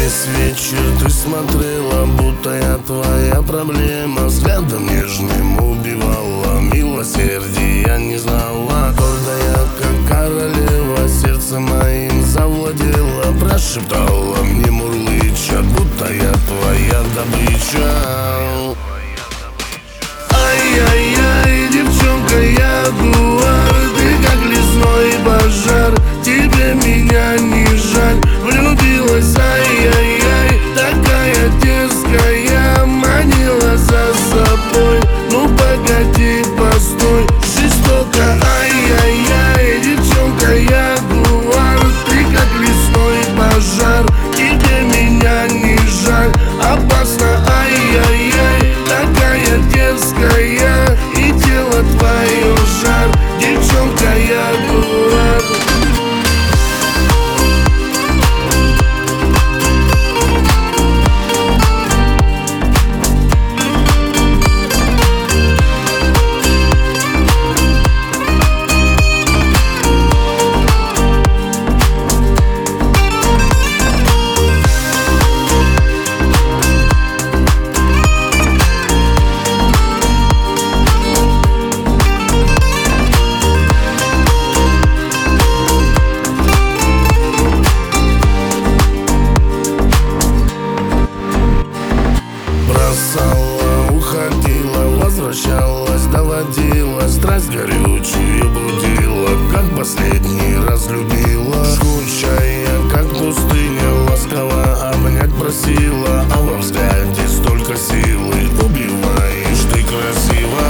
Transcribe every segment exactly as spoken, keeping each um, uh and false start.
Весь вечер ты смотрела, будто я твоя проблема. Взглядом нежным убивала, милосердия не знала. Гордая, как королева, сердце моим завладела. Прошептала мне мурлыча, будто я твоя добыча. Ай-яй-яй, девчонка, ягуар, ты как лесной пожар, тебе меня не жаль. Влюбилась, ай-яй-яй, такая дерзкая, манила за собой. Ну погоди, постой, жестоко, ай-яй-яй, девчонка, ягуар, ты как лесной пожар, тебе меня не жаль. Опасно, ай-яй-яй, такая дерзкая, и тело твое жар, девчонка, ягуар. Бросала, уходила, возвращалась, доводила, страсть горючую будила, как последний раз любила. Скучая, как пустыня, ласково обнять просила, а во взгляде столько силы, убиваешь ты красиво.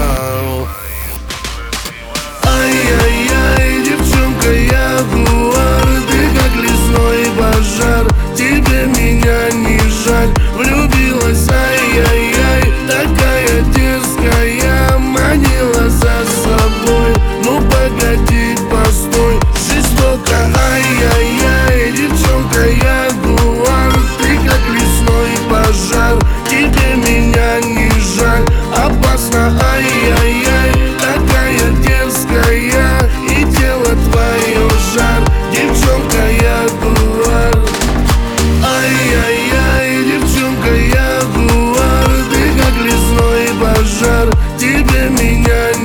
Ай-яй-яй, девчонка, ягуар, ты как лесной пожар, тебе меня не жаль. Влюбилась, ай-яй-яй, такая дерзкая, манила за собой. Ну погоди, постой, жестоко, ай-яй-яй, девчонка, ягуар, ты как лесной пожар, тебе меня не жаль. Опасно, ай-яй-яй, такая дерзкая, и тело твое жар, девчонка, ягуар. Ай-яй-яй, девчонка, ягуар, ты как лесной пожар, тебе меня